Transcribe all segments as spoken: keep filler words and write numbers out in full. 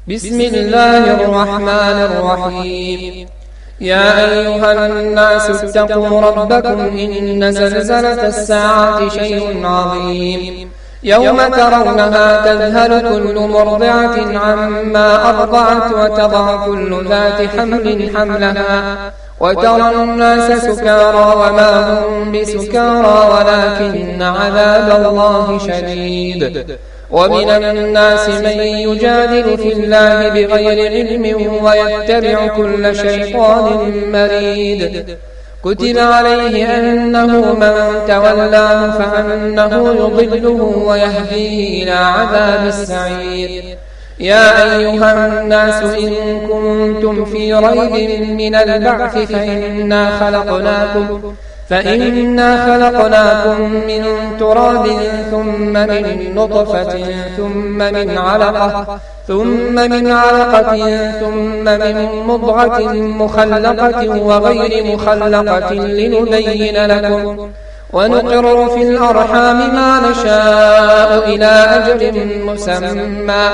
بسم الله الرحمن الرحيم. يا أيها الناس اتقوا ربكم إن زلزلة الساعة شيء عظيم يوم ترونها تذهل كل مرضعة عما أرضعت وتضع كل ذات حمل حملها وترى الناس سكارى وما هم بسكارى ولكن عذاب الله شديد. ومن الناس من يجادل في الله بغير علم ويتبع كل شيطان مريد. كتب عليه أنه من تولاه فأنه يضله ويهديه إلى عذاب السعير. يا أيها الناس إن كنتم في ريب من البعث فإنا خلقناكم فإنا خلقناكم من تراب ثم من نطفة ثم من علقة ثم من علقة ثم من مضغة مخلقة وغير مخلقة لنبين لكم ونقر في الأرحام ما نشاء إلى أجل مسمى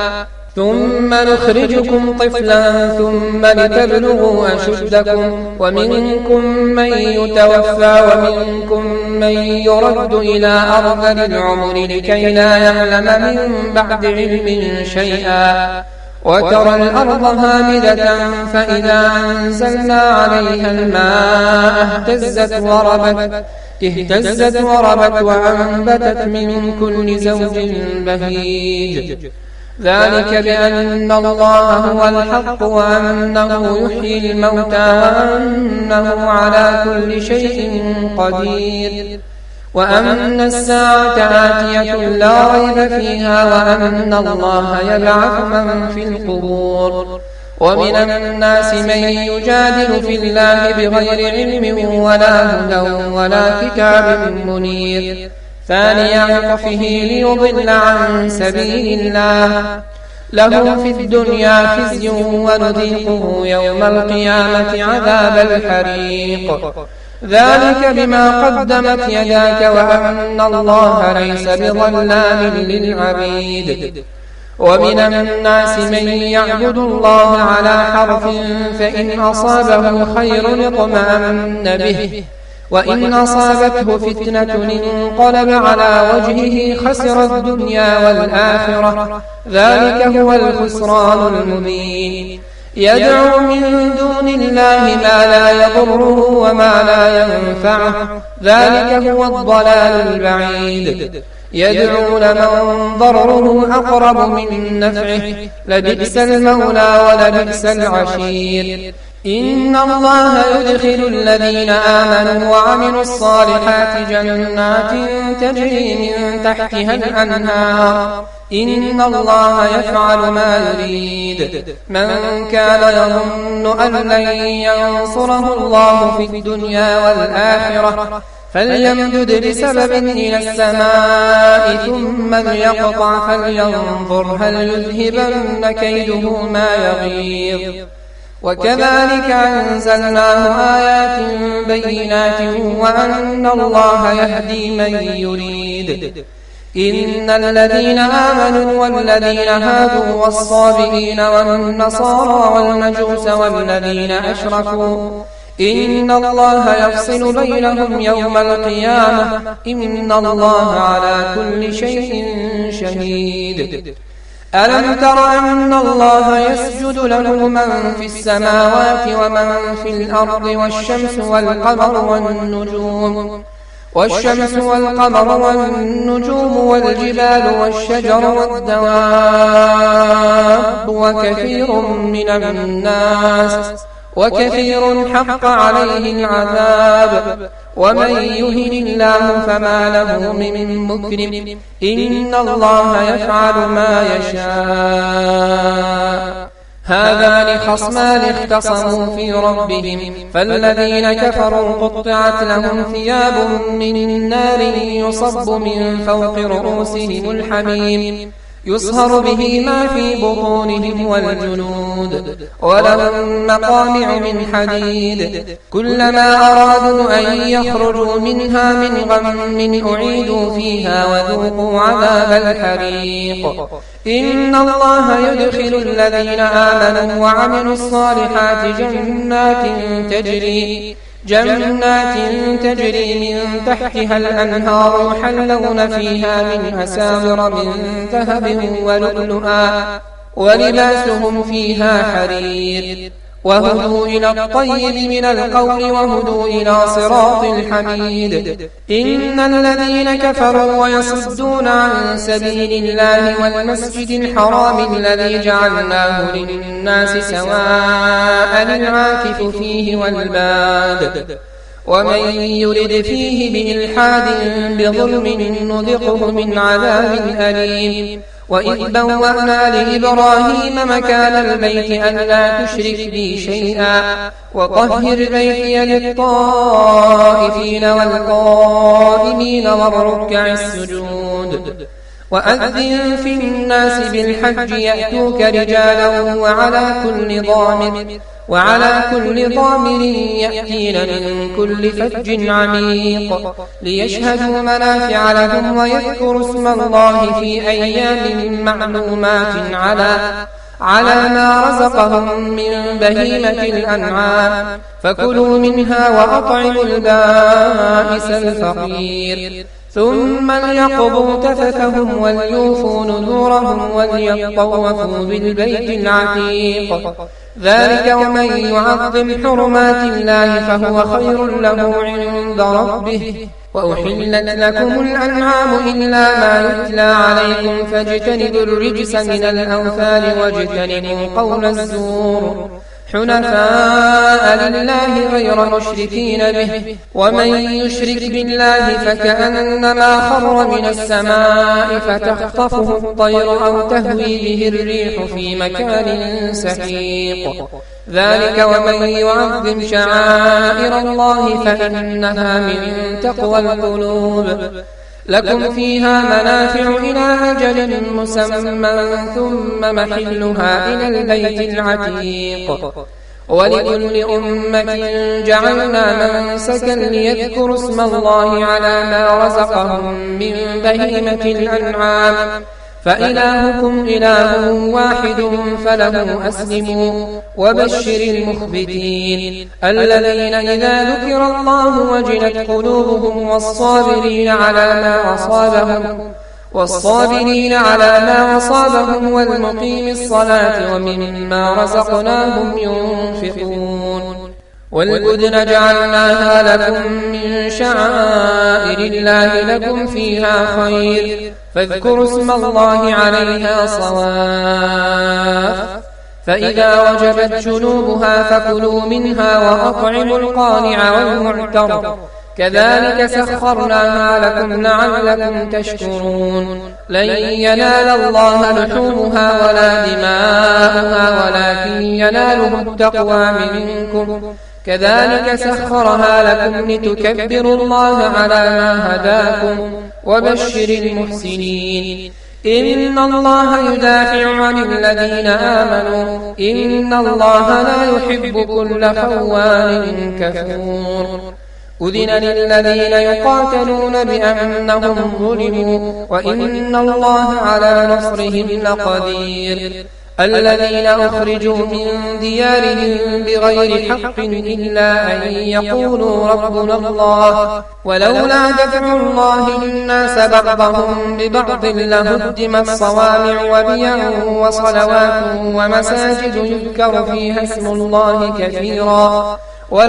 ثم نخرجكم طفلا ثم لتبلغوا أشدكم ومنكم من يتوفى ومنكم من يرد إلى أرذل العمر لكي لا يعلم من بعد علم شيئا. وترى الأرض هامدة فإذا أنزلنا عليها الماء اهتزت وربت اهتزت وربت وأنبتت من كل زوج بهيج. ذلك بأن الله هو الحق وأنه يحيي الموتى وأنه على كل شيء قدير وأن الساعة آتية لا ريب فيها وأن الله يبعث من في القبور. ومن الناس من يجادل في الله بغير علم ولا هدى ولا كتاب منير. ثاني عطفه ليضل عن سبيل الله له في الدنيا خزي ونذيقه يوم القيامة عذاب الحريق. ذلك بما قدمت يداك وأن الله ليس بظلام للعبيد. ومن الناس من يعبد الله على حرف فإن أصابه خير اطمأن به وإن أصابته فتنة انقلب على وجهه خسر الدنيا والآخرة ذلك هو الخسران المبين. يدعو من دون الله ما لا يضره وما لا ينفعه ذلك هو الضلال البعيد. يدعو لمن ضره أقرب من نفعه لبئس المولى ولبئس العشير. إن الله يدخل الذين آمنوا وعملوا الصالحات جنات تجري من تحتها الأنهار إن الله يفعل ما يريد. من كان يظن أن لن ينصره الله في الدنيا والآخرة فليمدد بسبب إلى السماء ثم ليقطع فلينظر هل يذهبن كيده ما يغيظ. وكذلك أنزلناه آيات بينات وأن الله يهدي من يريد. إن الذين آمنوا والذين هادوا والصابئين والنصارى والمجوس والذين أشركوا إن الله يفصل بينهم يوم القيامة إن الله على كل شيء شهيد. ألم تر أن الله يسجد له من في السماوات ومن في الأرض والشمس والقمر والنجوم والشمس والقمر والنجوم والجبال والشجر والدواب وكثير من الناس وكثير حق عليه العذاب ومن يهن الله فما له من مكرم إن الله يفعل ما يشاء. هذان خصمان اختصموا في ربهم فالذين كفروا قطعت لهم ثياب من نار يصب من فوق رؤوسهم الحميم يصهر به ما في بطونهم والجنود ولهم مقامع من حديد كلما أرادوا أن يخرجوا منها من غم أعيدوا فيها وذوقوا عذاب الحريق إن الله يدخل الذين آمنوا وعملوا الصالحات جنات تجري جنات تجري من تحتها الأنهار يحلون فيها من أساور من ذهب ولؤلؤا ولباسهم فيها حرير وهدوا إلى الطيب من القول وهدوا إلى صراط الحميد إن الذين كفروا ويصدون عن سبيل الله والمسجد الحرام الذي جعلناه للناس سواء العاكف فيه والباد ومن يرد فيه بإلحاد بظلم نذقه من عذاب أليم وإذ بوأنا لإبراهيم مكان البيت ألا تشرك بي شيئا وطهر بيتي للطائفين والقائمين والركع السجود وأذن في الناس بالحج يأتوك رجالا وعلى كل ضامر وعلى كل ضامر يأتين من كل فج عميق ليشهدوا منافع لهم ويذكروا اسم الله في أيام معلومات على على ما رزقهم من بهيمة الأنعام فكلوا منها وأطعموا البائس الفقير ثم ليقضوا تفثهم وليوفوا نذورهم وليطوفوا بالبيت العتيق ذلك ومن يعظم حرمات الله فهو خير له عند ربه وأحلت لكم الأنعام إلا ما يتلى عليكم فاجتنبوا الرجس من الأوثان واجتنبوا قول الزور حنفاء لله غير مشركين به ومن يشرك بالله فكأنما خر من السماء فتخطفه الطير أو تهوي به الريح في مكان سحيق ذلك ومن يعظم شعائر الله فإنها من تقوى القلوب لكم فيها منافع إلى أجل مسمى ثم محلها إلى البيت العتيق ولكل أمة جعلنا منسكا ليذكروا اسم الله على ما رزقهم من بهيمة الأنعام فإلهكم إله واحد فله أسلموا وبشر المخبتين الذين إذا ذكر الله وجلت قلوبهم والصابرين على ما أصابهم والصابرين على ما أصابهم والمقيم الصلاة ومما رزقناهم ينفقون والبدن جعلناها لكم من شعائر الله لكم فيها خير فاذكروا اسم الله عليها صواف فإذا وجبت جنوبها فكلوا منها وأطعموا القانع والمعتر كذلك سخرناها لكم لعلكم تشكرون لن ينال الله لحومها ولا دماؤها ولكن يناله التقوى منكم كذلك سخرها لكم لتكبروا الله على ما هداكم وبشر المحسنين إن الله يدافع عن الذين آمنوا إن الله لا يحب كل خوان كفور أذن للذين يقاتلون بأنهم ظلموا وإن الله على نصرهم لقدير الذين أخرجوا من ديارهم بغير حق إلا أن يقولوا ربنا الله ولولا دفع الله الناس بعضهم ببعض لهدمت صوامع وبيع وصلوات ومساجد يذكر فيها اسم الله كثيرا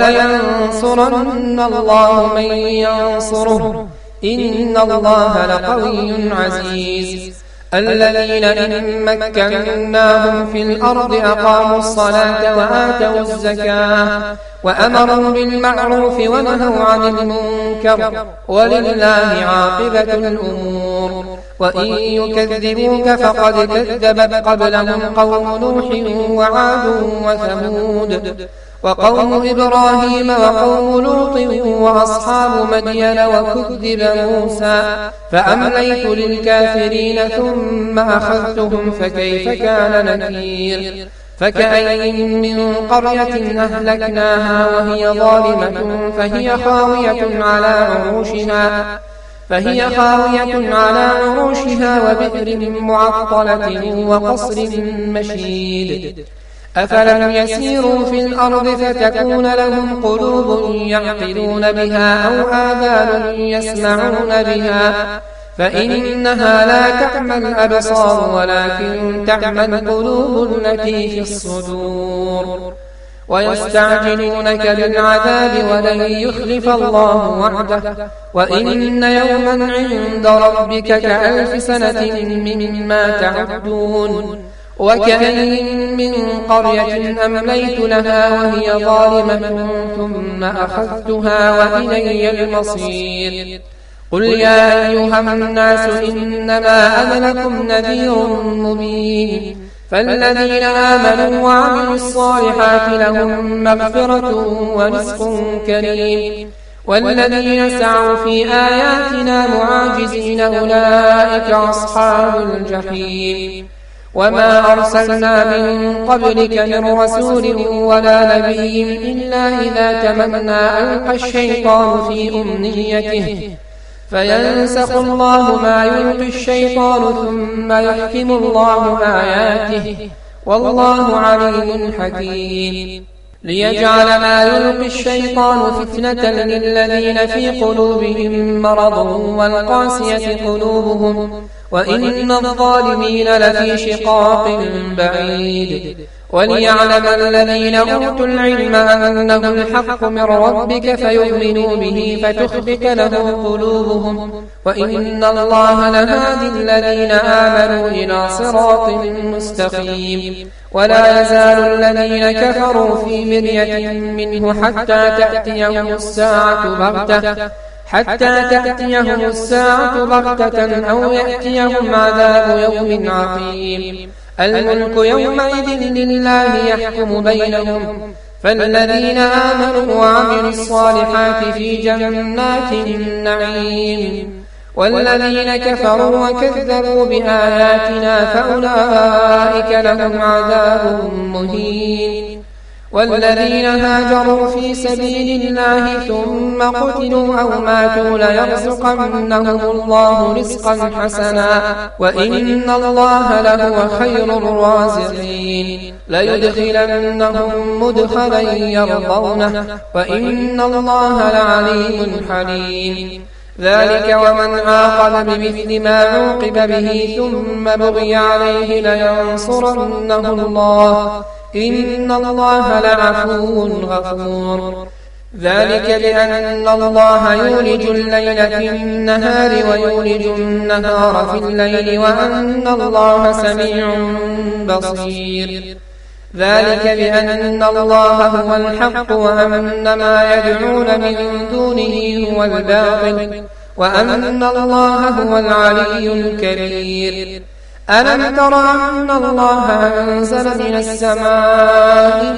ولينصرن الله من ينصره إن الله لقوي عزيز الذين إن مكناهم في الأرض أقاموا الصلاة وآتوا الزكاة وأمروا بالمعروف ونهوا عن المنكر ولله عاقبة الأمور وإن يكذبوك فقد كذبت قبلهم قوم نوح وعاد وثمود وقوم إبراهيم وقوم لوط وأصحاب مدين وكذب موسى فأمليت للكافرين ثم أخذتهم فكيف كان نكير فكأين من قرية أهلكناها وهي ظالمة فهي خاوية على عروشها فهي خاوية على عروشها وبئر معطلة وقصر مشيد أفلم يسيروا في الأرض فتكون لهم قلوب يعقلون بها أو آذان يسمعون بها فإنها لا تعمى الأبصار ولكن تعمى القلوب التي في الصدور ويستعجلونك بالعذاب ولن يخلف الله وعده وإن يوما عند ربك كألف سنة مما تعدون وكأين من قرية أمليت لها وهي ظالمة ثم أخذتها وإلي المصير قل يا أيها الناس إنما أنا لكم نذير مبين فالذين آمنوا وعملوا الصالحات لهم مغفرة ورزق كريم والذين سعوا في آياتنا معاجزين أولئك أصحاب الجحيم وما أرسلنا من قبلك من رسول ولا نبي إلا إذا تمنى ألقى الشيطان في أمنيته فينسخ الله ما يلقي الشيطان ثم يحكم الله آياته والله عليم حكيم ليجعل ما يلقي الشيطان فتنة للذين في قلوبهم مرض والقاسية قلوبهم وإن الظالمين لفي شقاق بعيد وليعلم الذين أوتوا العلم أنه الحق من ربك فيؤمنوا به فتخبت له قلوبهم وإن الله لهادي الذين آمنوا إلى صراط مستقيم ولا يزال الذين كفروا في مرية منه حتى تأتيهم الساعة بغتة حتى تأتيهم الساعة بغتة أو يأتيهم عذاب يوم عقيم الملك يومئذ لله يحكم بينهم فالذين آمنوا وعملوا الصالحات في جنات النعيم والذين كفروا وكذبوا بآياتنا فأولئك لهم عذاب مهين والذين هاجروا في سبيل الله ثم قتلوا أو ماتوا ليرزقنهم الله رزقا حسنا وإن الله لهو خير الرازقين ليدخلنهم مدخلا يرضونه وإن الله لعليم حليم ذلك ومن عاقب بمثل ما عوقب به ثم بغي عليه لينصرنه الله إن الله لعفو غفور ذلك بأن الله يولج الليل في النهار ويولج النهار في الليل وأن الله سميع بصير ذلك بأن الله هو الحق وأن ما يدعون من دونه هو الباطل وأن الله هو العلي الكبير ألم تر أن الله أنزل من السماء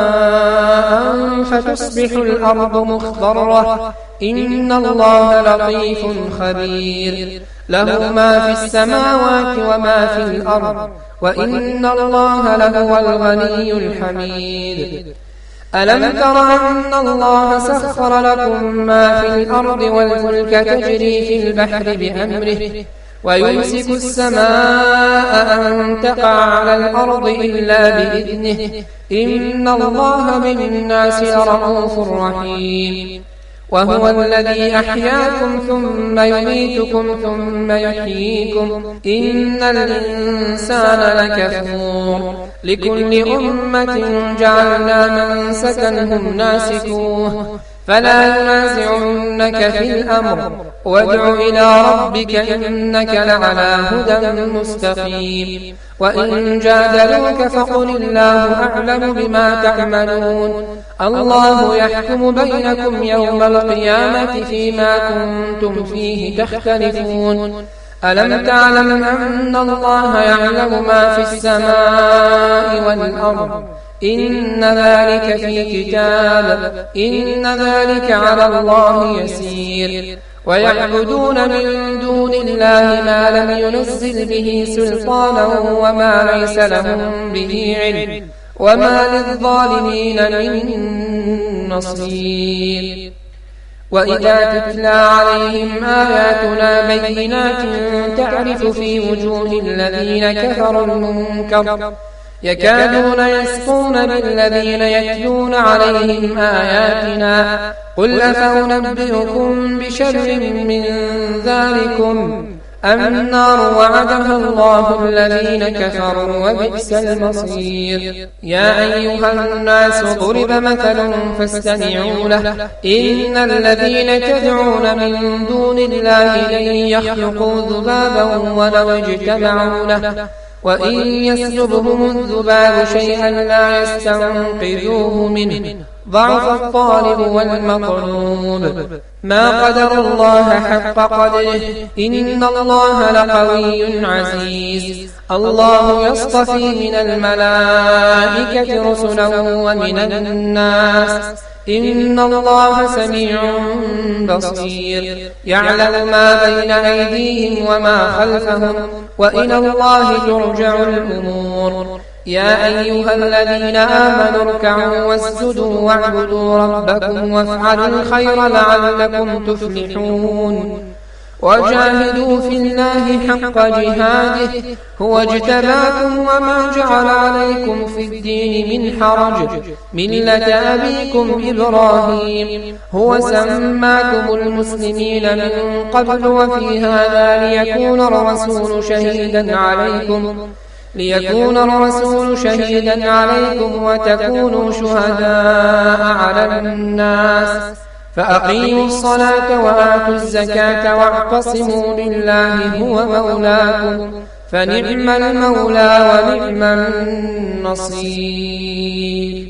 ماء فتصبح الأرض مخضرة إن الله لطيف خبير له ما في السماوات وما في الأرض وإن الله لهو الغني الحميد ألم تر أن الله سخر لكم ما في الأرض والفلك تجري في البحر بأمره ويمسك السماء أن تقع على الأرض إلا بإذنه إن الله بالناس لرءوف رحيم وهو الذي أحياكم ثم يميتكم ثم يحييكم إن الإنسان لكفور لكل أمة جعلنا منسكا هم ناسكوه فلا ينازعنك في الأمر وادع إلى ربك إنك لعلى هدى مستقيم وإن جادلوك فقل الله أعلم بما تعملون الله يحكم بينكم يوم القيامة فيما كنتم فيه تختلفون ألم تعلم أن الله يعلم ما في السماء والأرض إن ذلك في كتاب إن ذلك على الله يسير ويعبدون من دون الله ما لم ينزل به سلطانا وما ليس لهم به علم وما للظالمين من نصير وإذا تتلى عليهم آياتنا بينات تعرف في وجوه الذين كفروا المنكر يكادون يسقون بالذين يتلون عليهم آياتنا قل أفأنبئكم بشر من ذلكم النار وعدها الله الذين كفروا وبئس المصير يا أيها الناس ضرب مثل فاستمعوا له إن الذين تدعون من دون الله لن يخلقوا ذبابا ولو اجتمعوا له وإن يسلبهم الذباب شيئا لا يستنقذوه منه ضعف الطالب والمطلوب ما قدر الله حق قدره إن الله لقوي عزيز الله يصطفي من الملائكة رسلا ومن الناس إن الله سميع بصير يعلم ما بين أيديهم وما خلفهم وإلى الله ترجع الأمور يا أيها الذين آمنوا اركعوا واسجدوا واعبدوا ربكم وافعلوا الخير لعلكم تفلحون وجاهدوا في الله حق جهاده هو اجتباكم وما جعل عليكم في الدين من حرج ملة أبيكم إبراهيم هو سماكم المسلمين من قبل وفي هذا ليكون الرسول شهيدا عليكم ليكون الرسول شهيدا عليكم وتكونوا شهداء على الناس فأقيموا الصلاة وآتوا الزكاة واعتصموا بالله هو مولاكم فنعم المولى ونعم النصير